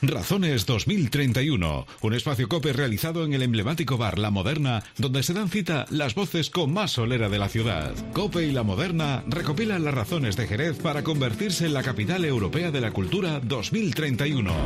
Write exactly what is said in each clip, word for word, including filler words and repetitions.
Razones dos mil treinta y uno, un espacio COPE realizado en el emblemático bar La Moderna, donde se dan cita las voces con más solera de la ciudad. COPE y La Moderna recopilan las razones de Jerez para convertirse en la capital europea de la cultura dos mil treinta y uno.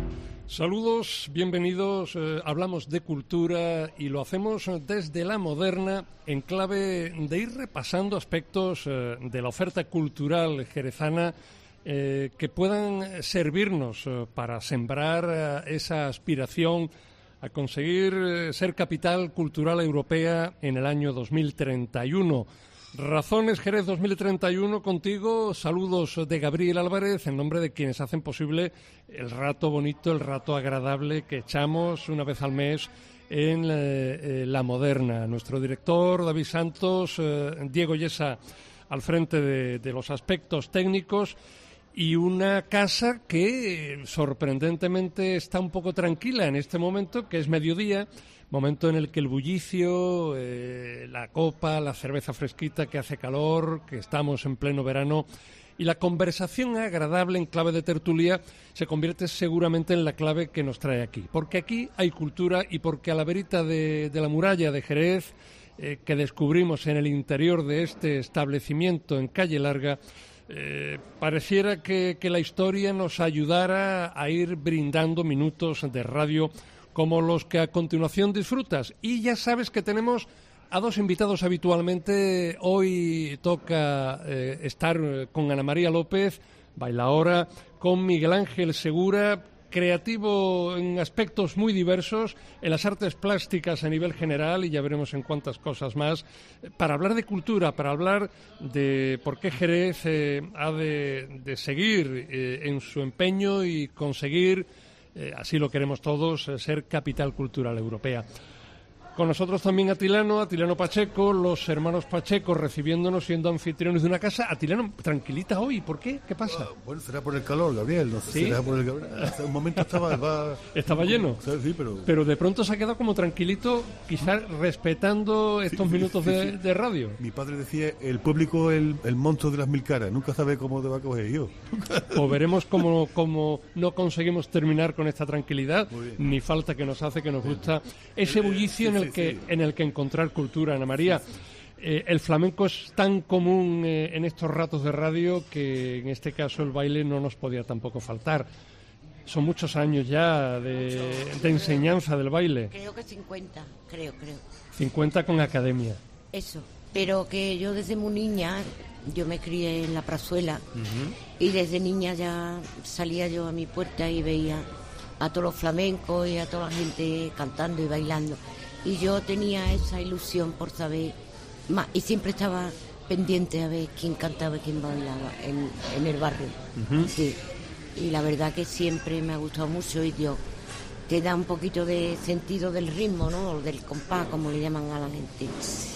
Saludos, bienvenidos. Eh, hablamos de cultura y lo hacemos desde La Moderna en clave de ir repasando aspectos eh, de la oferta cultural jerezana eh, que puedan servirnos eh, para sembrar eh, esa aspiración a conseguir eh, ser capital cultural europea en el año dos mil treinta y uno. Razones Jerez dos mil treinta y uno contigo, saludos de Gabriel Álvarez en nombre de quienes hacen posible el rato bonito, el rato agradable que echamos una vez al mes en eh, La Moderna. Nuestro director David Santos, eh, Diego Yesa al frente de, de los aspectos técnicos y una casa que sorprendentemente está un poco tranquila en este momento, que es mediodía, momento en el que el bullicio, eh, la copa, la cerveza fresquita, que hace calor, que estamos en pleno verano, y la conversación agradable en clave de tertulia se convierte seguramente en la clave que nos trae aquí. Porque aquí hay cultura y porque a la verita de, de la muralla de Jerez, eh, que descubrimos en el interior de este establecimiento en Calle Larga, Eh, pareciera que, que la historia nos ayudara a ir brindando minutos de radio como los que a continuación disfrutas. Y ya sabes que tenemos a dos invitados habitualmente. Hoy toca eh, estar con Ana María López, bailaora, con Miguel Ángel Segura, creativo en aspectos muy diversos, en las artes plásticas a nivel general, y ya veremos en cuántas cosas más, para hablar de cultura, para hablar de por qué Jerez eh, ha de, de seguir eh, en su empeño y conseguir, eh, así lo queremos todos, eh, ser capital cultural europea. Con nosotros también Atilano, Atilano Pacheco, los hermanos Pacheco recibiéndonos, siendo anfitriones de una casa. Atilano, tranquilita hoy, ¿por qué? ¿Qué pasa? Uh, bueno, será por el calor, Gabriel, no sé, ¿Sí? será por el calor. Hace un momento estaba... Va... Estaba lleno, Sí, pero... pero de pronto se ha quedado como tranquilito, quizás respetando estos Sí, minutos sí, de, sí. de radio. Mi padre decía, el público el, el monstruo de las mil caras, nunca sabe cómo te va a coger yo. Pues veremos cómo, cómo no conseguimos terminar con esta tranquilidad, Muy bien. ni falta que nos hace, que nos gusta ese bullicio Sí, en sí, el que sí. en el que encontrar cultura. Ana María, eh, el flamenco es tan común eh, en estos ratos de radio que en este caso el baile no nos podía tampoco faltar. Son muchos años ya de, de enseñanza del baile. Creo que cincuenta, creo, creo. cincuenta con academia. Eso, pero que yo desde muy niña, yo me crié en la Prazuela, uh-huh. y desde niña ya salía yo a mi puerta y veía a todos los flamencos y a toda la gente cantando y bailando. Y yo tenía esa ilusión por saber más, y siempre estaba pendiente a ver quién cantaba y quién bailaba en, en el barrio. Uh-huh. Sí. Y la verdad que siempre me ha gustado mucho, y Dios te da un poquito de sentido del ritmo, ¿no? Del compás, como le llaman a la gente.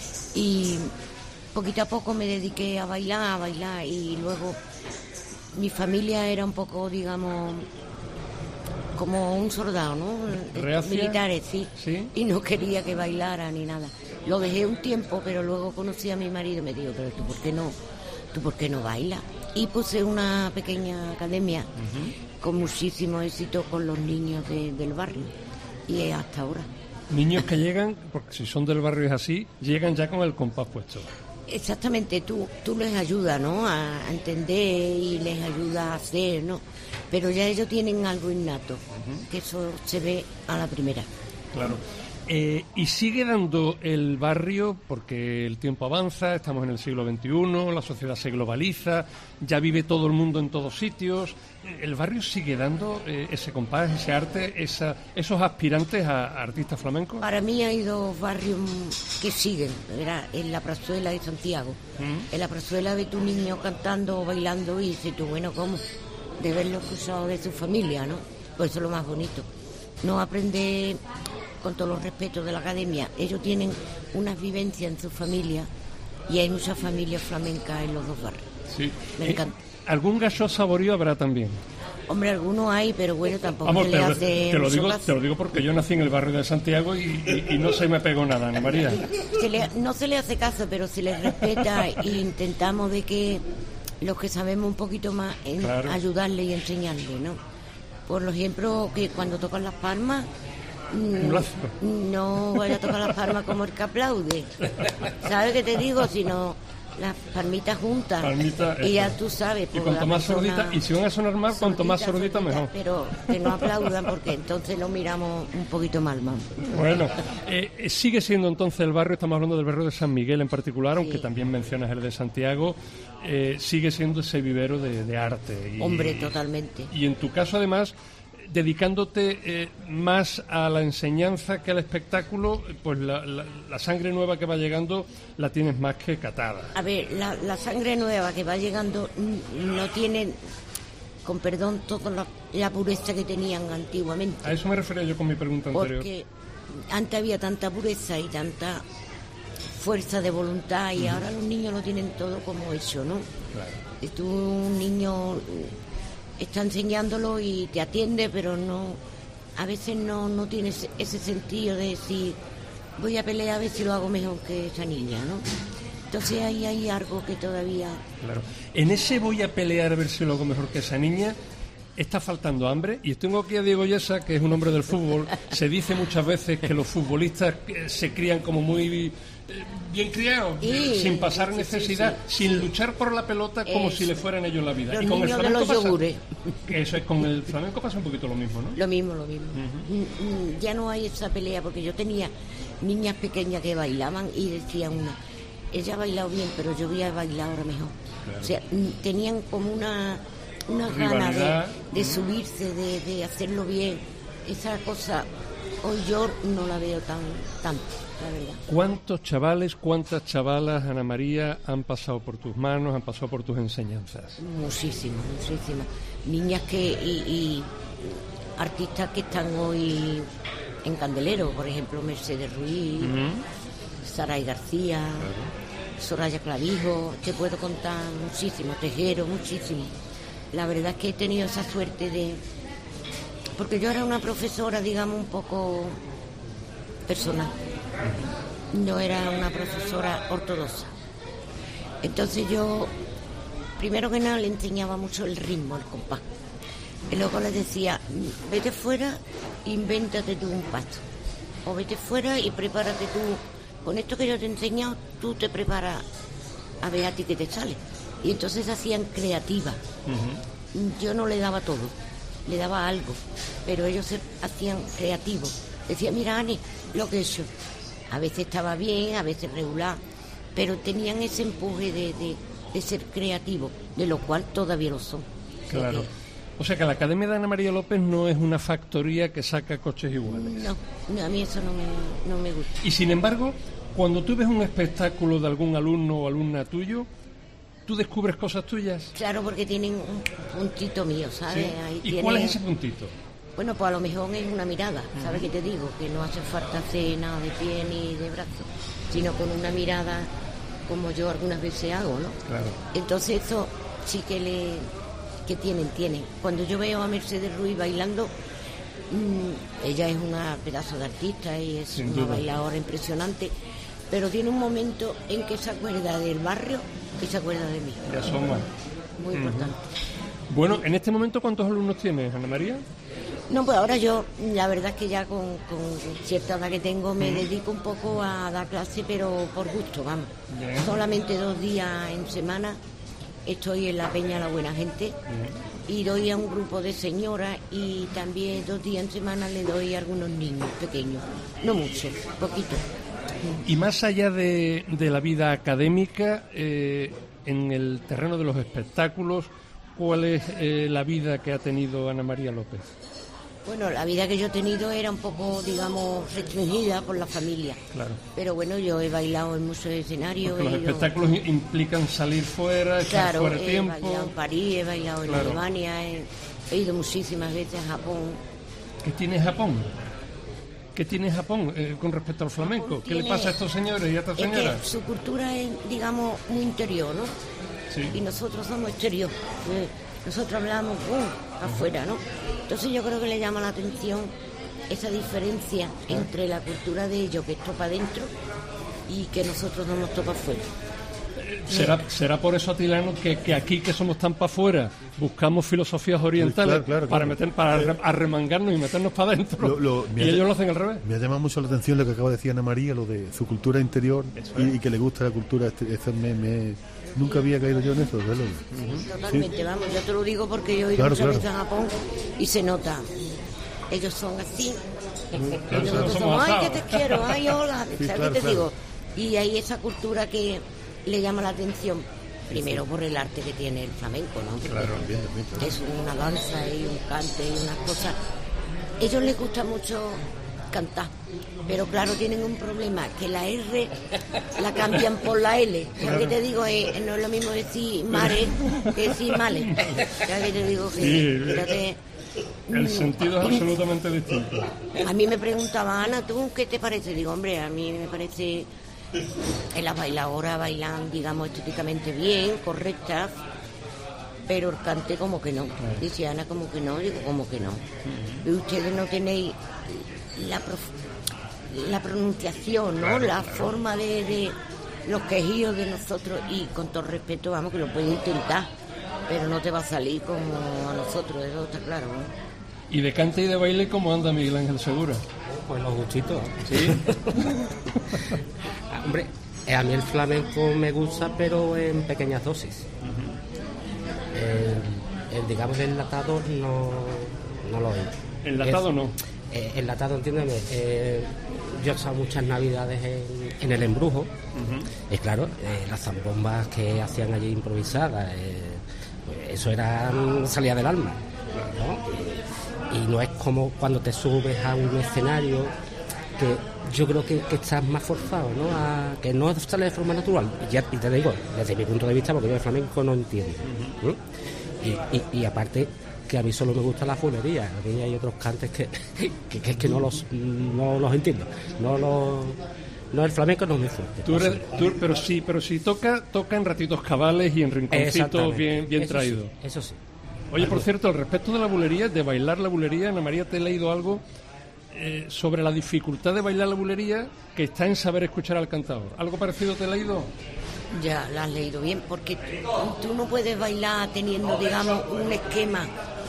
Y poquito a poco me dediqué a bailar, a bailar, y luego mi familia era un poco, digamos, como un soldado, ¿no? ¿Reacia? Militares, sí. sí. Y no quería que bailara ni nada. Lo dejé un tiempo, pero luego conocí a mi marido y me dijo, pero tú, ¿por qué no, tú por qué no bailas? Y puse una pequeña academia uh-huh. con muchísimo éxito con los niños de, del barrio. Y hasta ahora. Niños que llegan, porque si son del barrio es así, llegan ya con el compás puesto. Exactamente, tú, tú les ayudas, ¿no? A, a entender y les ayudas a hacer, ¿no? Pero ya ellos tienen algo innato, uh-huh. que eso se ve a la primera. Claro. Eh, y sigue dando el barrio, porque el tiempo avanza, estamos en el siglo veintiuno, la sociedad se globaliza, ya vive todo el mundo en todos sitios. ¿El barrio sigue dando eh, ese compás, ese arte, esa, esos aspirantes a, a artistas flamencos? Para mí hay dos barrios que siguen, ¿verdad? En la Prazuela de Santiago. ¿Mm? En la Prazuela ve tu niño cantando o bailando y dices tú, bueno, ¿cómo? De verlo cruzado de su familia, ¿no? Pues eso es lo más bonito. No aprende, con todos los respetos de la academia, ellos tienen unas vivencias en su familia y hay muchas familias flamencas en los dos barrios. Sí. Me encanta. ¿Algún gallo saborío habrá también? Hombre, algunos hay, pero bueno, tampoco Vamos, se te, le lo, hace te, lo mucho digo, caso. te lo digo porque yo nací en el barrio de Santiago y, y, y no se me pegó nada, Ana María. Se le, no se le hace caso, pero se le respeta e intentamos de que los que sabemos un poquito más en claro. ayudarle y enseñarle, ¿no? Por ejemplo, que cuando tocan las palmas, Un lazo. no vaya a tocar las palmas como el que aplaude. ¿Sabes qué te digo? Sino las palmitas juntas. Palmita, y ya eso. tú sabes. Y pues, cuanto la más persona sordita, y si van a sonar mal, cuanto más sordita, sordita, mejor. Pero que no aplaudan porque entonces lo miramos un poquito mal, vamos. Bueno, eh, sigue siendo entonces el barrio, estamos hablando del barrio de San Miguel en particular, aunque Sí. también mencionas el de Santiago, eh, sigue siendo ese vivero de, de arte. Y, Hombre, totalmente. Y en tu caso, además, dedicándote eh, más a la enseñanza que al espectáculo, pues la, la, la sangre nueva que va llegando la tienes más que catada. A ver, la, la sangre nueva que va llegando mm, no tiene, con perdón, toda la, la pureza que tenían antiguamente. A eso me refería yo con mi pregunta anterior. Porque antes había tanta pureza y tanta fuerza de voluntad y ahora los niños lo tienen todo como hecho, ¿no? Claro. Y tú, un niño está enseñándolo y te atiende, pero no, a veces no, no tienes ese sentido de decir, voy a pelear a ver si lo hago mejor que esa niña, ¿no? Entonces ahí hay algo que todavía... Claro. En ese voy a pelear a ver si lo hago mejor que esa niña, está faltando hambre. Y tengo aquí a Diego Yesa, que es un hombre del fútbol. Se dice muchas veces que los futbolistas eh, se crían como muy eh, bien criados, Sí, sin pasar sí, necesidad, sí, sí. sin luchar por la pelota como Eso. si le fueran ellos la vida. Los y con el niños de flamenco los pasa- yogures. que eso es, con el flamenco pasa un poquito lo mismo, ¿no? Lo mismo, lo mismo. Mm, mm, Ya no hay esa pelea, porque yo tenía niñas pequeñas que bailaban y decía una, ella ha bailado bien, pero yo voy a bailar ahora mejor. Claro. O sea, mm, tenían como una, una gana Rivalidad. de, de subirse, de, de hacerlo bien. Esa cosa, hoy yo no la veo tan tanto, la verdad. ¿Cuántos chavales, cuántas chavalas, Ana María, han pasado por tus manos, han pasado por tus enseñanzas? Muchísimo, muchísimo. Niñas que y, y artistas que están hoy en Candelero, por ejemplo, Mercedes Ruiz, Saray García, Soraya Clavijo, te puedo contar muchísimo, Tejero, muchísimo. La verdad es que he tenido esa suerte de... Porque yo era una profesora, digamos, un poco personal. No era una profesora ortodoxa. Entonces yo, primero que nada, le enseñaba mucho el ritmo, el compás. Y luego le decía, vete fuera, invéntate tú un paso. O vete fuera y prepárate tú. Con esto que yo te he enseñado, tú te preparas a ver a ti qué te sale. Y entonces hacían creativa. Yo no le daba todo, le daba algo, pero ellos se hacían creativos. Decía, mira, Ani, lo que he hecho. A veces estaba bien, a veces regular, pero tenían ese empuje de, de, de ser creativos, de lo cual todavía lo son. O sea Claro. que- O sea que la Academia de Ana María López no es una factoría que saca coches iguales. No, no, a mí eso no me, no me gusta. Y sin embargo, cuando tú ves un espectáculo de algún alumno o alumna tuyo, tú descubres cosas tuyas. Claro, porque tienen un puntito mío, ¿sabes? ¿Sí? Ahí ¿Y tienen- cuál es ese puntito? Bueno, pues a lo mejor es una mirada, ¿sabes qué te digo? Que no hace falta hacer nada de pie ni de brazo, sino con una mirada como yo algunas veces hago, ¿no? Claro. Entonces eso sí que le que tienen, tienen. Cuando yo veo a Mercedes Ruiz bailando, mmm, ella es una pedazo de artista y es Sin una duda. bailadora impresionante, pero tiene un momento en que se acuerda del barrio y se acuerda de mí. Ya asoma. Muy importante. Bueno, en este momento, ¿cuántos alumnos tienes, Ana María? No, pues ahora yo, la verdad es que ya con, con cierta edad que tengo, me dedico un poco a dar clase, pero por gusto, vamos. Bien. Solamente dos días en semana estoy en la Peña La Buena Gente y doy a un grupo de señoras y también dos días en semana le doy a algunos niños pequeños. No mucho, poquito. Y más allá de, de la vida académica, eh, en el terreno de los espectáculos, ¿cuál es eh, la vida que ha tenido Ana María López? Bueno, la vida que yo he tenido era un poco, digamos, restringida por la familia. Claro. Pero bueno, yo he bailado en muchos escenarios. Porque los he ido- espectáculos implican salir fuera, estar Claro, fuera de he tiempo. bailado en París, he bailado en Claro. Alemania, he, he ido muchísimas veces a Japón. ¿Qué tiene Japón? ¿Qué tiene Japón eh, con respecto al flamenco? ¿Qué le tiene- pasa a estos señores y a estas Es señoras? que su cultura es, digamos, muy interior, ¿no? Sí. Y nosotros somos exterior. Eh, Nosotros hablamos uh, afuera, ¿no? Entonces yo creo que le llama la atención esa diferencia entre la cultura de ellos, que es topa adentro, y que nosotros damos topa afuera. ¿Será, será por eso, Atilano, que, que aquí, que somos tan para afuera, buscamos filosofías orientales claro, claro, para claro. meter para Eh, arremangarnos y meternos para adentro? Lo- lo- y me ha- ellos lo hacen al revés. Me ha llamado mucho la atención lo que acaba de decir Ana María, lo de su cultura interior y, y que le gusta la cultura. Este, este me, me- nunca había caído yo en eso, desde luego. Totalmente, vamos, yo te lo digo porque yo he ido Claro, muchas claro. veces a Japón y se nota. Ellos son así. Claro, Y nosotros somos somos, ay, asados. que te quiero, ay, hola. Sí, ¿Sabes claro, qué te claro. digo? Y hay esa cultura que le llama la atención, primero por el arte que tiene el flamenco, ¿no? Porque También, también, claro. es una danza y un cante y unas cosas. Ellos les gusta mucho cantar, pero claro, tienen un problema, que la R la cambian por la L. ¿Sabes qué te digo? Eh, no es lo mismo decir mare que decir male. ¿Sabes qué te digo? Que, Sí, fíjate, El sentido es absolutamente distinto. a mí me preguntaba, Ana, ¿tú qué te parece? Digo, hombre, a mí me parece que las bailadoras bailan, digamos, estéticamente bien, correctas, pero el cante como que no. Dice Ana, como que no, digo, como que no. Y ustedes no tenéis la, prof- la pronunciación, ¿no? La forma de, de los quejíos de nosotros, y con todo respeto, vamos, que lo puedes intentar, pero no te va a salir como a nosotros, eso está claro, ¿no? ¿Y de cante y de baile cómo anda Miguel Ángel Segura? Pues los gustitos. ¿Sí? Hombre, eh, a mí el flamenco me gusta, pero en pequeñas dosis. El, el, digamos, el enlatado no, no lo oigo. ¿Enlatado Es- no? Eh, enlatado, entiéndeme. Eh, yo he estado muchas navidades en, en el Embrujo. Y claro, eh, las zambombas que hacían allí improvisadas, eh, pues eso era, salía del alma, ¿no? Y, y no es como cuando te subes a un escenario, que yo creo que, que estás más forzado, ¿no? A, que no sale de forma natural. Y, ya, y te digo, desde mi punto de vista, porque yo de flamenco no entiendo. ¿Mm? Y, y, y aparte, que a mí solo me gusta la fulería. A mí hay otros cantes que, que, que, que no los no los entiendo. No los, no, el flamenco no es muy fuerte. Tú eres- tú- pero sí, pero sí toca, toca en ratitos cabales y en rinconcitos Exactamente. bien, bien Eso traídos. sí, eso sí. Oye, por cierto, al respecto de la bulería, de bailar la bulería, Ana María, te he leído algo eh, sobre la dificultad de bailar la bulería, que está en saber escuchar al cantador. ¿Algo parecido te he leído? Ya la has leído bien, porque tú, tú no puedes bailar teniendo, digamos, un esquema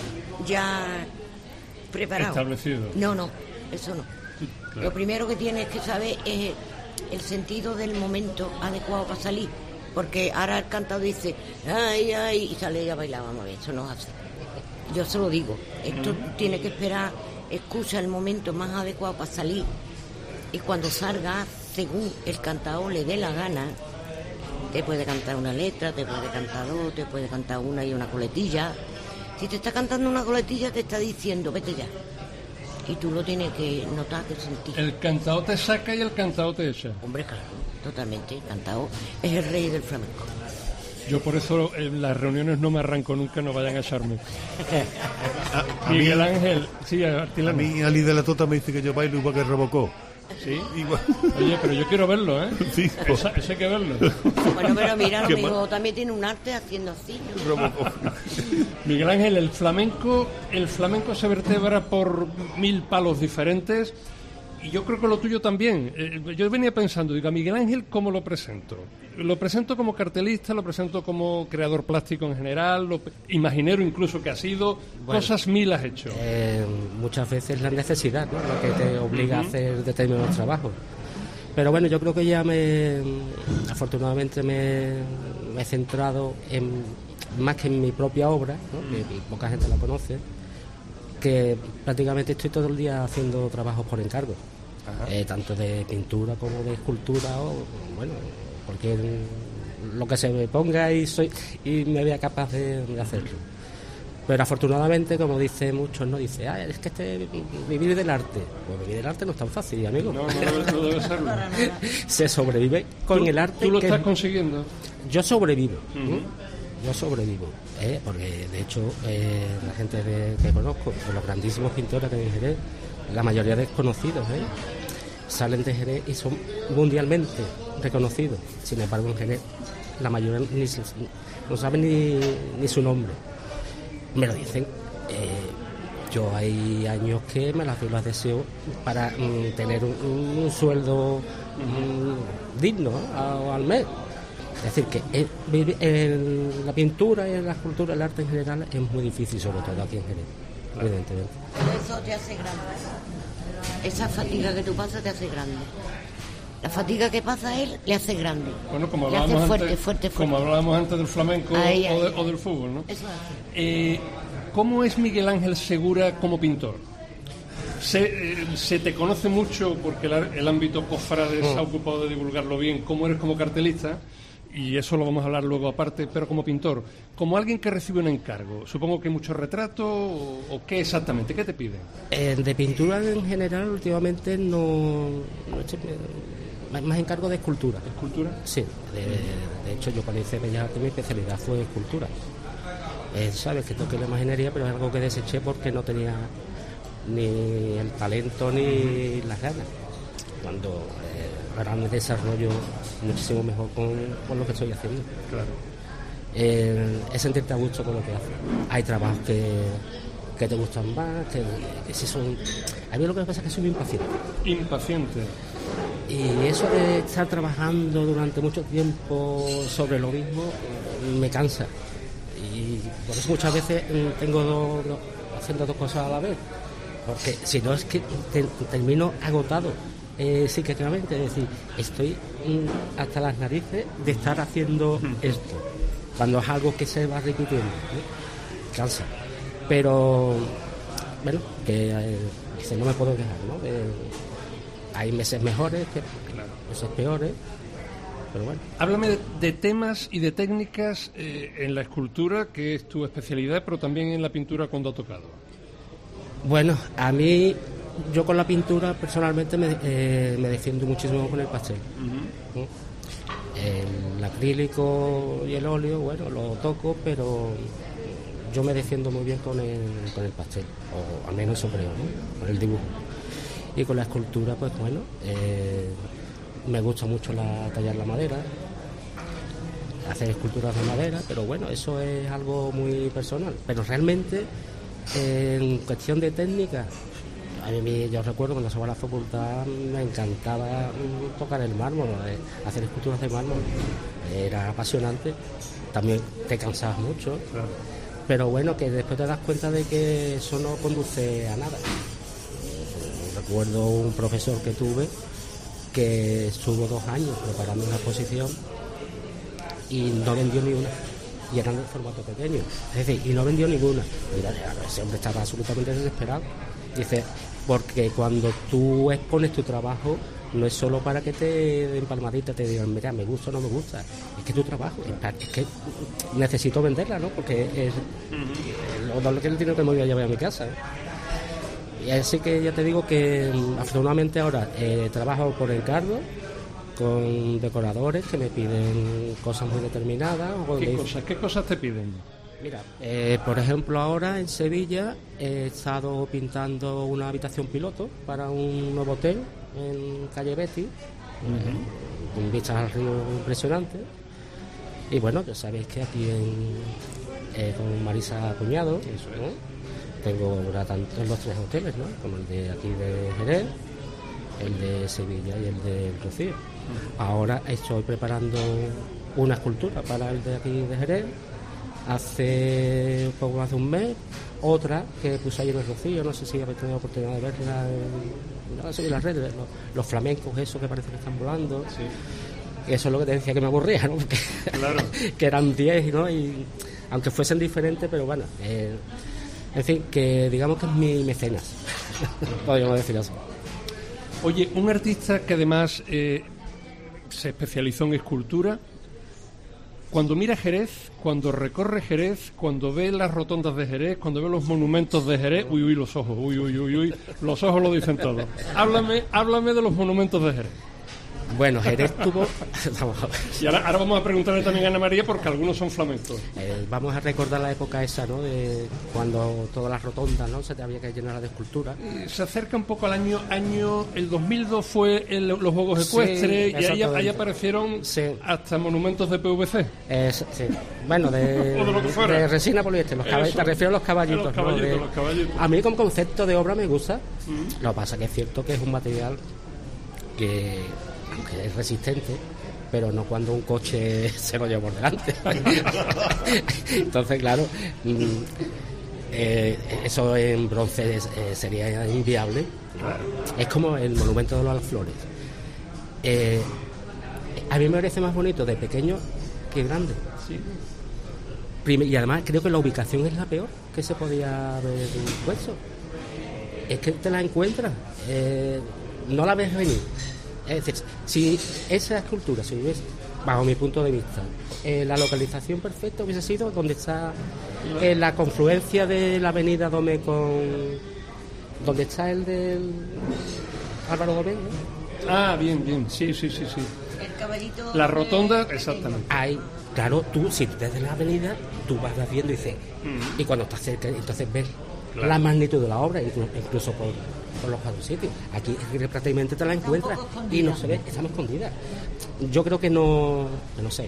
ya preparado. Establecido. No, no, eso no. Lo primero que tienes que saber es el sentido del momento adecuado para salir, porque ahora el cantador dice, ay, ay, y sale ella a bailar, vamos a ver, eso no es así. Yo se lo digo, esto tiene que esperar, escucha el momento más adecuado para salir, y cuando salga, según el cantador le dé la gana, te puede cantar una letra, te puede cantar dos, te puede cantar una y una coletilla. Si te está cantando una coletilla, te está diciendo, vete ya. Y tú lo tienes que notar, que sentir. El cantador te saca y el cantador te echa. Hombre, claro, totalmente. El cantador es el rey del flamenco. Yo por eso en las reuniones no me arranco nunca, no vayan a echarme. A mí, Miguel Ángel, sí, a Artilano. mí Ali de la Tota me dice que yo bailo igual que Robocop. Sí. Igual. Oye, pero yo quiero verlo, ¿eh? Sí, Esa- Eso hay que verlo. Bueno, pero mira, lo Qué mismo también tiene un arte haciendo así. ¿no? Robocop. Miguel Ángel, el flamenco, el flamenco se vertebra por mil palos diferentes y yo creo que lo tuyo también. Eh, yo venía pensando, digo, a Miguel Ángel, ¿cómo lo presento? Lo presento como cartelista, lo presento como creador plástico en general, lo, imaginero incluso que ha sido, Bueno. cosas mil has hecho. Eh, muchas veces la necesidad, ¿no? Lo que te obliga a hacer determinados trabajos. Pero bueno, yo creo que ya me, afortunadamente me, me he centrado en, más que en mi propia obra, ¿no? Que, que poca gente la conoce, que prácticamente estoy todo el día haciendo trabajos por encargo, eh, tanto de pintura como de escultura, o bueno, porque lo que se me ponga y soy y me vea capaz de, de hacerlo. Pero afortunadamente, como dicen muchos, no dice, ah, es que este vivir del arte. Pues vivir del arte no es tan fácil, amigo. No, no, debe- no debe serlo. Se sobrevive con ¿Tú- el arte. ¿Tú lo que estás consiguiendo? Yo sobrevivo. ¿no? Yo sobrevivo. ¿eh? Porque de hecho, eh, la gente de- que conozco, de los grandísimos pintores que hay en Jerez, la mayoría desconocidos, ¿eh? salen de Jerez y son mundialmente reconocidos. Sin embargo, en Jerez, la mayoría ni se- no saben ni, ni su nombre. Me lo dicen. Eh, yo hay años que me las doy las deseo para mm, tener un, un sueldo mm, digno a- al mes. Es decir, que el, el, la pintura y la escultura, el arte en general, es muy difícil, sobre todo aquí en Jerez, claro. Evidentemente. Pero eso te hace grande. Esa fatiga que tú pasas te hace grande. La fatiga que pasa él le hace grande. Bueno, como le hablábamos, hace fuerte, antes, fuerte, fuerte. como hablábamos antes del flamenco ahí, ahí, o, de, ahí. o del fútbol, ¿no? Eso hace. Eh, ¿Cómo es Miguel Ángel Segura como pintor? Se, eh, se te conoce mucho porque el, el ámbito cofrade se ha ocupado de divulgarlo bien, cómo eres como cartelista, y eso lo vamos a hablar luego aparte, pero como pintor, como alguien que recibe un encargo, supongo que mucho retrato o, o qué exactamente, ¿qué te piden? Eh, de pintura en general últimamente no, no he hecho, eh, más encargo de escultura. ¿Escultura? Sí, de, de hecho yo cuando hice Bellas Artes mi especialidad fue escultura. Eh, sabes que toqué la imaginería, pero es algo que deseché porque no tenía ni el talento ni las ganas. Cuando eh, ahora me desarrollo muchísimo mejor con, con lo que estoy haciendo. Claro. Eh, es sentirte a gusto con lo que haces. Hay trabajos que, que te gustan más, que, que si son... A mí lo que me pasa es que soy muy impaciente. Impaciente. Y eso de estar trabajando durante mucho tiempo sobre lo mismo me cansa. Y por eso muchas veces tengo dos, dos, haciendo dos cosas a la vez. Porque si no es que te, termino agotado eh, psíquicamente. Es decir, estoy mm, hasta las narices de estar haciendo esto. Cuando es algo que se va repitiendo, ¿eh? Cansa. Pero, bueno, que eh, no me puedo quejar, ¿no? Eh, hay meses mejores, que, claro. meses peores. Pero bueno. Háblame de, de temas y de técnicas eh, en la escultura, que es tu especialidad, pero también en la pintura cuando ha tocado. Bueno, a mí, yo con la pintura personalmente me, eh, me defiendo muchísimo con el pastel. Uh-huh. ¿Sí? El acrílico y el óleo, bueno, lo toco, pero yo me defiendo muy bien con el, con el pastel, o al menos sobre, ¿no? Con el dibujo. Y con la escultura, pues bueno, eh, me gusta mucho la, tallar la madera, hacer esculturas de madera, pero bueno, eso es algo muy personal. Pero realmente, eh, en cuestión de técnica, a mí, yo recuerdo cuando estaba en la facultad me encantaba tocar el mármol, eh, hacer esculturas de mármol, era apasionante. También te cansabas mucho, claro. Pero bueno, que después te das cuenta de que eso no conduce a nada. Recuerdo un profesor que tuve que estuvo dos años preparando una exposición y no vendió ni una, y eran de formato pequeño, es decir, y no vendió ninguna. Mira, ese hombre estaba absolutamente desesperado. Dice, porque cuando tú expones tu trabajo no es solo para que te den palmadita, te digan, mira, me gusta o no me gusta, es que tu trabajo, es que necesito venderla, ¿no? Porque es lo, lo que el dinero que me voy a llevar a mi casa, ¿eh? Y así que ya te digo que afortunadamente ahora eh, trabajo por encargo con decoradores que me piden cosas muy determinadas. ¿Qué cosas? ¿Qué cosas te piden? Mira, eh, por ejemplo ahora en Sevilla he estado pintando una habitación piloto para un nuevo hotel en calle Betty, uh-huh. eh, con vistas al río impresionante. Y bueno, ya sabéis que aquí en, eh, con Marisa Cuñado, eso es, ¿no? Tengo tanto en los tres hoteles, ¿no? Como el de aquí de Jerez, el de Sevilla y el de Rocío. Uh-huh. Ahora estoy preparando una escultura para el de aquí de Jerez. Hace poco más de un mes, otra que puse ayer en el Rocío, no sé si habéis tenido oportunidad de verla en, en las redes, los, los flamencos, esos que parece que están volando. Sí. Eso es lo que te decía que me aburría, ¿no? Porque claro. que eran diez, ¿no? Y aunque fuesen diferentes, pero bueno, eh, en fin, que digamos que es mi mecenas, podríamos decir así. Oye, un artista que además eh, se especializó en escultura, cuando mira Jerez, cuando recorre Jerez, cuando ve las rotondas de Jerez, cuando ve los monumentos de Jerez, uy, uy, los ojos, uy, uy, uy, uy, los ojos lo dicen todo. Háblame, háblame de los monumentos de Jerez. Bueno, Jerez tuvo... y ahora, ahora vamos a preguntarle también a Ana María porque algunos son flamencos. Eh, vamos a recordar la época esa, ¿no? De cuando todas las rotondas, ¿no? Se te había que llenar de escultura. Eh, se acerca un poco al año... año el dos mil dos fue el, los Juegos Ecuestres, sí, y ahí, ahí aparecieron sí. hasta monumentos de P V C. Eh, sí. Bueno, de, de, lo que fuera. de resina poliéster. Los caball- te refiero a los caballitos. Los caballitos, ¿no? de, los caballitos. A mí como concepto de obra me gusta. Mm. Lo que pasa que es cierto que es un material que... aunque es resistente, pero no cuando un coche se lo lleva por delante. Entonces, claro, eh, eso en bronce es, eh, sería inviable. Claro. Es como el monumento de las flores. Eh, a mí me parece más bonito de pequeño que grande. Sí. Y además creo que la ubicación es la peor que se podía haber puesto. Es que te la encuentras, eh, no la ves venir. Es decir, si esa escultura, si hubiese, bajo mi punto de vista, eh, la localización perfecta hubiese sido donde está eh, la confluencia de la avenida Domé con donde está el del Álvaro Domé, ¿no? Ah, bien, bien, sí, sí, sí, sí. El caballito. La rotonda, exactamente. Hay, claro, tú, si desde la avenida, tú vas viendo y dices, mm. y cuando estás cerca, entonces ves claro. la magnitud de la obra, incluso, incluso por, por los cuatro sitios. Aquí prácticamente te la encuentras y no se ve, estamos escondidas. Yo creo que no, no sé.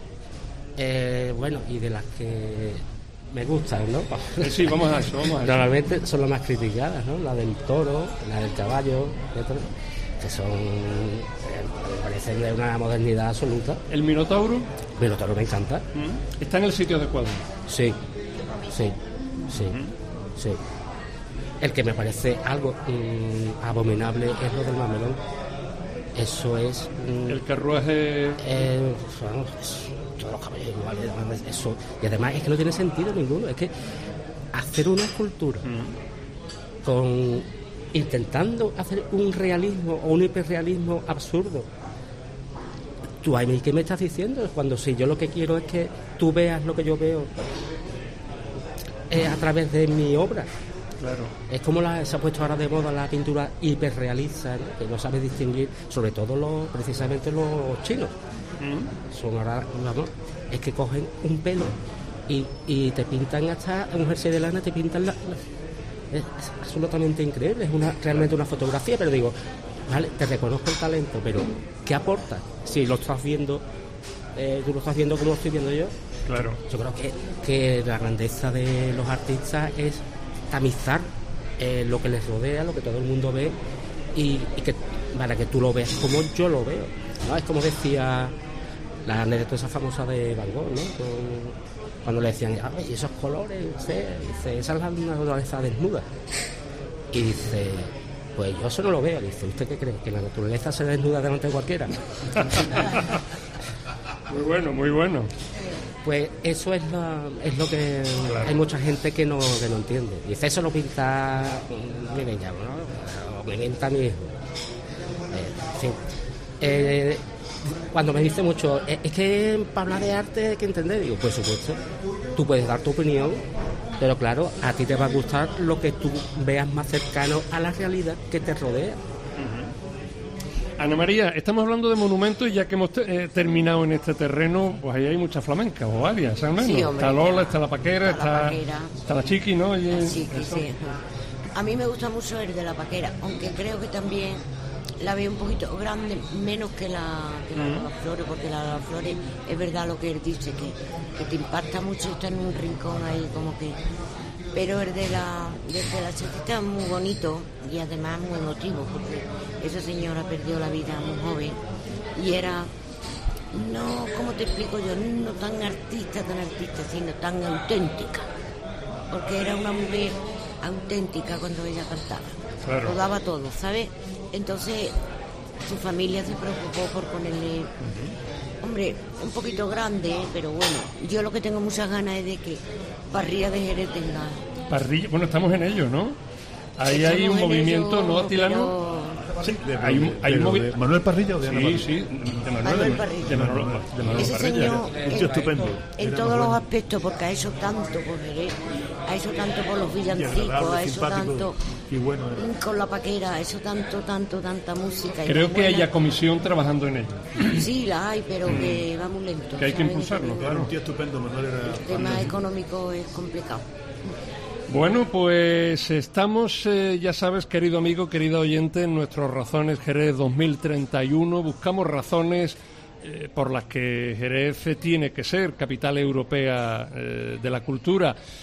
Eh, bueno, y de las que me gustan, ¿no? Sí, vamos a eso, vamos a eso. Normalmente son las más criticadas, ¿no? La del toro, la del caballo, etcétera, que son, eh, me parecen de una modernidad absoluta. ¿El Minotauro? El Minotauro me encanta. ¿Mm? ¿Está en el sitio adecuado? Sí, sí, sí, ¿Mm? sí. El que me parece algo mmm, abominable es lo del mamelón. Eso es... Mmm, el carruaje... Eh, vamos, es, todos los caballos iguales, eso. Y además es que no tiene sentido ninguno. Es que hacer una escultura ¿Mm? con... intentando hacer un realismo o un hiperrealismo absurdo. ¿Tú ahí qué me estás diciendo? Cuando si yo lo que quiero es que tú veas lo que yo veo eh, a través de mi obra. Claro. Es como la, se ha puesto ahora de moda la pintura hiperrealista, ¿no? Que no sabe distinguir, sobre todo los, precisamente los chinos. ¿Mm? Son ahora, vamos, es que cogen un pelo y, y te pintan hasta un jersey de lana, te pintan la, la es absolutamente increíble, es una, realmente una fotografía, pero digo, vale, te reconozco el talento, pero ¿qué aporta? Si lo estás viendo, eh, tú lo estás viendo como lo estoy viendo yo. Claro. Yo creo que, que la grandeza de los artistas es tamizar eh, lo que les rodea, lo que todo el mundo ve, y, y que para que tú lo veas como yo lo veo, ¿no? Es como decía la anécdota esa famosa de Van Gogh, ¿no? Con, cuando le decían, ay, esos colores, dice, dice, esa es la naturaleza desnuda. Y dice, pues yo eso no lo veo. Dice, ¿usted qué cree? ¿Que la naturaleza se desnuda delante de cualquiera? Muy bueno, muy bueno. Pues eso es, la, es lo que claro. hay mucha gente que no, que no entiende. Dice, eso lo pinta mi niña, ¿no? O me pinta mi hijo. Eh, sí. Eh, Cuando me dice mucho, es que para hablar de arte hay que entender, digo, por supuesto, tú puedes dar tu opinión, pero claro, a ti te va a gustar lo que tú veas más cercano a la realidad que te rodea. Uh-huh. Ana María, estamos hablando de monumentos y ya que hemos te- eh, terminado en este terreno, pues ahí hay muchas flamencas, o varias, al menos. Sí, hombre, está Lola, está la Paquera, está, está, la, paquera. está la Chiqui, ¿no? Y, la Chiqui, sí. A mí me gusta mucho el de la Paquera, aunque creo que también la veo un poquito grande, menos que la, que la de las flores, porque la de las flores es verdad lo que él dice, que, que te impacta mucho, está en un rincón ahí como que... Pero el de la, de la chatita es muy bonito y además muy emotivo, porque esa señora perdió la vida muy joven y era, no, ¿cómo te explico yo? No tan artista, tan artista, sino tan auténtica, porque era una mujer auténtica cuando ella cantaba. Claro. Lo daba todo, ¿sabes? Entonces su familia se preocupó por ponerle, uh-huh. hombre, un poquito grande, pero bueno, yo lo que tengo muchas ganas es de que Parrilla de Jerez tenga... Parrilla, bueno, estamos en ello, ¿no? Ahí estamos hay un movimiento, ello, ¿no, Atilano? Pero... Sí, de, hay un, hay un movi- ¿Manuel Parrilla o de Ana Sí, sí, de Manuel, Manuel Parrilla. De Manuel, de Manuel Ese Parrilla. señor, un tío estupendo. En Era todos los bueno. aspectos, porque ha hecho tanto por Jerez, ha hecho tanto por los villancicos, ha hecho tanto y bueno, con la Paquera, ha hecho tanto, tanto, tanta música. Creo que haya comisión trabajando en ello. Sí, la hay, pero mm. que va muy lento. Que hay que impulsarlo, claro. Un tío estupendo, Manuel era... El tema económico es complicado. Bueno, pues estamos, eh, ya sabes, querido amigo, querido oyente, en nuestros Razones Jerez dos mil treinta y uno. Buscamos razones eh, por las que Jerez tiene que ser capital europea eh, de la cultura.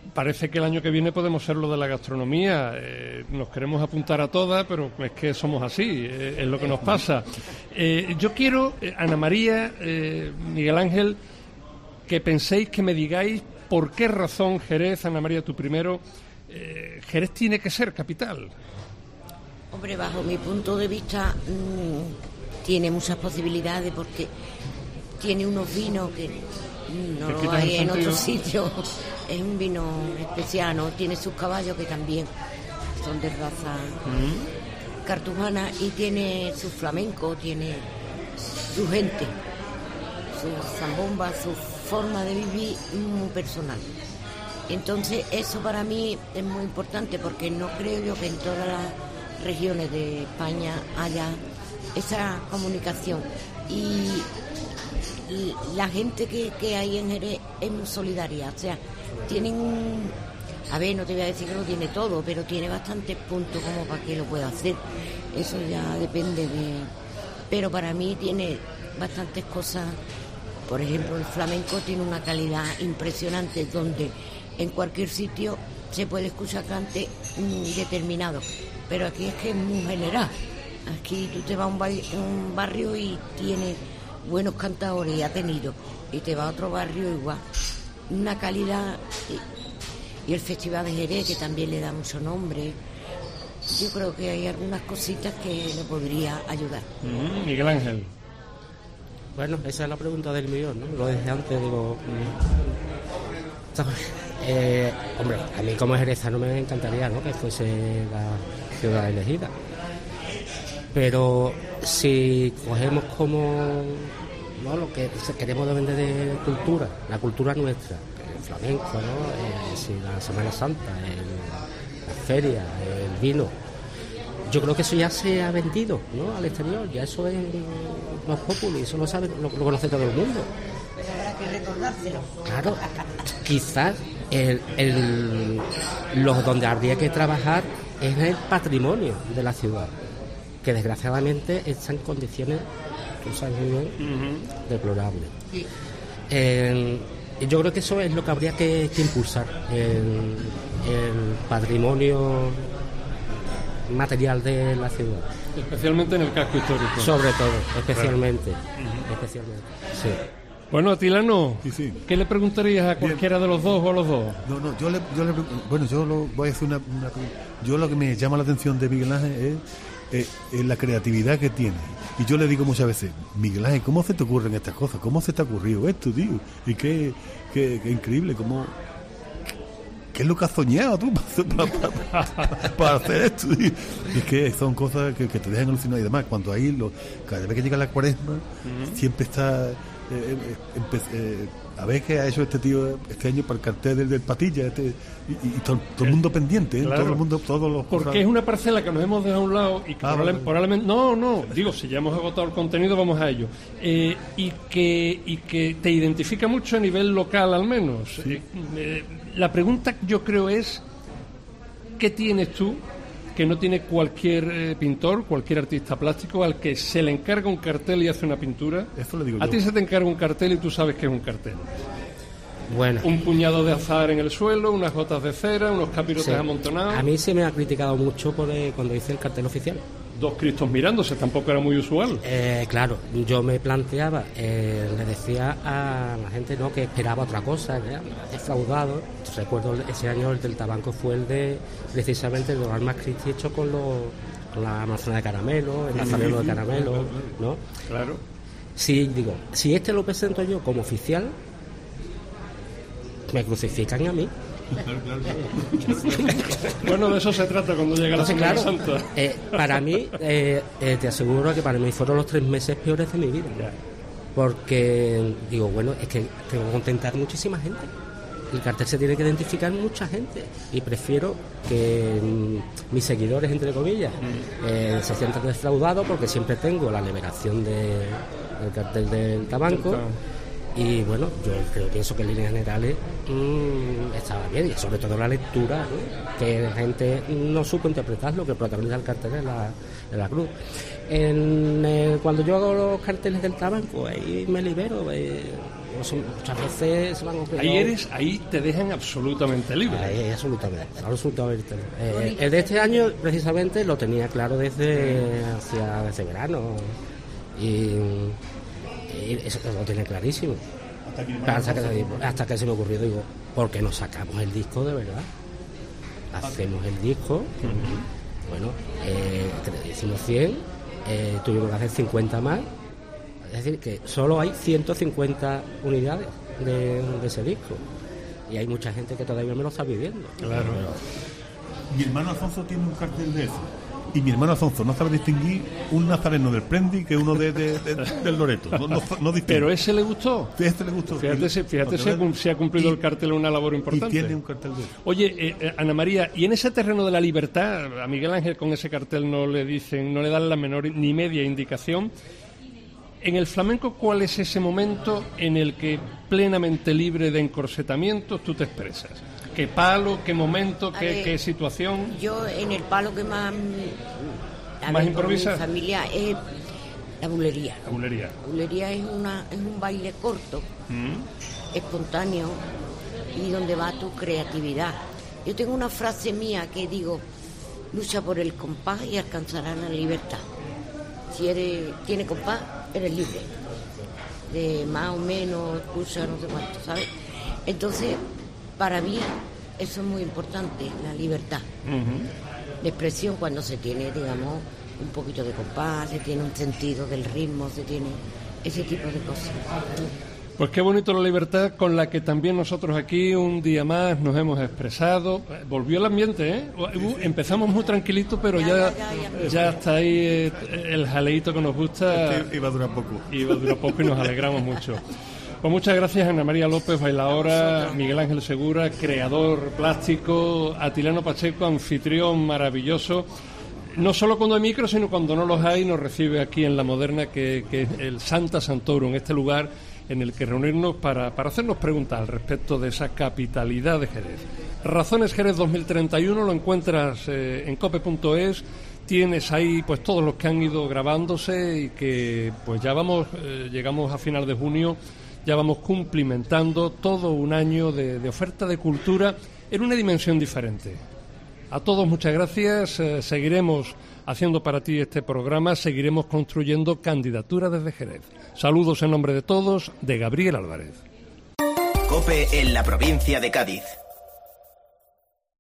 parece que el año que viene podemos ser lo de la gastronomía. Eh, nos queremos apuntar a todas, pero es que somos así, eh, es lo que nos pasa. Eh, yo quiero, eh, Ana María, eh, Miguel Ángel, que penséis, que me digáis por qué razón Jerez, Ana María, tú primero, eh, Jerez tiene que ser capital. Hombre, bajo mi punto de vista, mmm, tiene muchas posibilidades porque tiene unos vinos que no lo hay en otro sitio. Es un vino especial, ¿no? Tiene sus caballos que también son de raza mm. cartujana, y tiene su flamenco, tiene su gente, su zambomba, su forma de vivir muy personal. Entonces eso para mí es muy importante, porque no creo yo que en todas las regiones de España haya esa comunicación, y, y la gente que, que hay en Jerez es muy solidaria, o sea, tienen un... A ver, no te voy a decir que lo tiene todo, pero tiene bastantes puntos como para que lo pueda hacer. Eso ya depende de... Pero para mí tiene bastantes cosas. Por ejemplo, el flamenco tiene una calidad impresionante, donde en cualquier sitio se puede escuchar cante determinado. Pero aquí es que es muy general. Aquí tú te vas a un, ba- un barrio y tiene buenos cantadores, y ha tenido. Y te vas a otro barrio igual. Una calidad, y, y el Festival de Jerez, que también le da mucho nombre. Yo creo que hay algunas cositas que le podría ayudar. Mm, Miguel Ángel. Bueno, esa es la pregunta del millón, ¿no? Lo desde antes, digo... Eh, hombre, a mí como jerezano me encantaría, ¿no?, que fuese la ciudad elegida. Pero si cogemos como... ¿no?, lo que queremos vender de cultura, la cultura nuestra, el flamenco, ¿no?, eh, si la Semana Santa, el, la feria, el vino, yo creo que eso ya se ha vendido, ¿no?, al exterior, ya eso es los populi, eso lo sabe, lo, lo conoce todo el mundo. Pero habrá que recordárselo. Claro, quizás el, el, los donde habría que trabajar es el patrimonio de la ciudad, que desgraciadamente está en condiciones, tú sabes muy bien, uh-huh. deplorables. Sí. Eh, yo creo que eso es lo que habría que, que impulsar, el, el patrimonio material de la ciudad. Especialmente en el casco histórico. Sobre todo, especialmente. Uh-huh. especialmente. Sí. Bueno, Atilano, sí, sí. ¿qué le preguntarías a cualquiera de los dos o a los dos? No, no, yo le, yo le bueno, yo lo, voy a hacer una, una yo lo que me llama la atención de Miguel Ángel es Eh, eh, la creatividad que tiene. Y yo le digo muchas veces, Miguel Ángel, ¿cómo se te ocurren estas cosas? ¿Cómo se te ha ocurrido esto, tío? Y qué, qué, qué increíble, cómo... ¿Qué es lo que has soñado tú para, para, para, para hacer esto, tío? Y es que son cosas que, que te dejan alucinado. Y además, cuando ahí, lo, cada vez que llega la cuaresma, uh-huh. siempre está... Eh, eh, empe- eh, a ver qué ha hecho este tío este año para el cartel del, del Patilla, este, y, y todo, todo el mundo pendiente, ¿eh? Claro. todo el mundo, todos los porque cosas. Es una parcela que nos hemos dejado a un lado y que ah, probablemente, vale. probablemente no, no, digo, si ya hemos agotado el contenido vamos a ello, eh, y que y que te identifica mucho a nivel local al menos. Sí. Eh, la pregunta yo creo es, ¿qué tienes tú que no tiene cualquier eh, pintor, cualquier artista plástico al que se le encarga un cartel y hace una pintura? Eso lo digo a yo. ti se te encarga un cartel y tú sabes que es un cartel. Bueno. Un puñado de azahar en el suelo, unas gotas de cera, unos capirotes sí. amontonados. A mí se me ha criticado mucho por, eh, cuando hice el cartel oficial. Dos Cristos mirándose, tampoco era muy usual. Eh, claro, yo me planteaba, eh, le decía a la gente no que esperaba otra cosa, ¿ya? defraudado. Recuerdo ese año el del tabaco fue el de, precisamente, el de los Almas Christi hecho con, los, con la manzana de caramelo, el nazareno de caramelo, ¿no? Claro. Si, digo, si este lo presento yo como oficial, me crucifican a mí. Bueno, de eso se trata cuando llega la Semana claro, Santa. Eh, para mí, eh, eh, te aseguro que para mí fueron los tres meses peores de mi vida. Porque, digo, bueno, es que tengo que contentar muchísima gente. El cartel se tiene que identificar mucha gente. Y prefiero que mm, mis seguidores, entre comillas, eh, se sientan defraudados, porque siempre tengo la liberación de, del cartel del tabanco. Y bueno, yo creo, pienso que en líneas generales mmm, estaba bien, y sobre todo la lectura, ¿no? Que la gente no supo interpretar lo que protagoniza el cartel de la, de la cruz. En, eh, cuando yo hago los carteles del tabaco, ahí me libero, eh, muchas veces se van a ahí eres, ahí te dejan absolutamente libre. Ahí, absolutamente, absolutamente. Eh, el de este año precisamente lo tenía claro desde hacia desde verano y, y eso lo tenía clarísimo. Hasta que, hasta que se me ocurrió, digo, ¿por qué no sacamos el disco de verdad? Hacemos el disco, uh-huh. bueno, eh, hicimos cien, eh, tuvimos que hacer cincuenta más. Es decir, que solo hay ciento cincuenta unidades de, de ese disco. Y hay mucha gente que todavía me lo está pidiendo. Claro. Pero... Mi hermano Alfonso tiene un cartel de eso. Y mi hermano Alfonso no sabe distinguir un nazareno del Prendi que uno de, de, de, del Loreto. No, no, no Pero ese le gustó. Este le gustó. Fíjate, si, fíjate si, ha, si ha cumplido y, el cartel una labor importante. Y tiene un cartel de eso. Oye, eh, Ana María, y en ese terreno de la libertad, a Miguel Ángel con ese cartel no le dicen, no le dan la menor ni media indicación. En el flamenco, ¿cuál es ese momento en el que plenamente libre de encorsetamientos tú te expresas? ¿Qué palo, qué momento, qué, ver, qué situación? Yo en el palo que más... ¿Más improvisa? Mi familia es la bulería. La bulería. La bulería es, una, es un baile corto, ¿Mm? espontáneo, y donde va tu creatividad. Yo tengo una frase mía que digo, lucha por el compás y alcanzarás la libertad. Si eres, tiene compás, eres libre, de más o menos, escucha, no sé cuánto, ¿sabes? Entonces, para mí, eso es muy importante, la libertad. Uh-huh. La expresión cuando se tiene, digamos, un poquito de compás, se tiene un sentido del ritmo, se tiene ese tipo de cosas. Pues qué bonito la libertad con la que también nosotros aquí un día más nos hemos expresado. Volvió el ambiente, ¿eh? Empezamos muy tranquilitos, pero ya, ya, ya, ya, ya está ahí eh, el jaleíto que nos gusta. Este iba a durar poco. Iba a durar poco y nos alegramos mucho. Pues muchas gracias, Ana María López, bailaora, Miguel Ángel Segura, creador plástico, Atilano Pacheco, anfitrión maravilloso. No solo cuando hay micros, sino cuando no los hay, nos recibe aquí en La Moderna, que, que es el Santa Santorum, este lugar en el que reunirnos para, para hacernos preguntas al respecto de esa capitalidad de Jerez. Razones Jerez dos mil treinta y uno lo encuentras eh, en cope punto es. Tienes ahí pues todos los que han ido grabándose y que pues ya vamos, eh, llegamos a final de junio, ya vamos cumplimentando todo un año de, de oferta de cultura en una dimensión diferente. A todos muchas gracias, eh, seguiremos haciendo para ti este programa, seguiremos construyendo candidaturas desde Jerez. Saludos en nombre de todos, de Gabriel Álvarez. COPE en la provincia de Cádiz.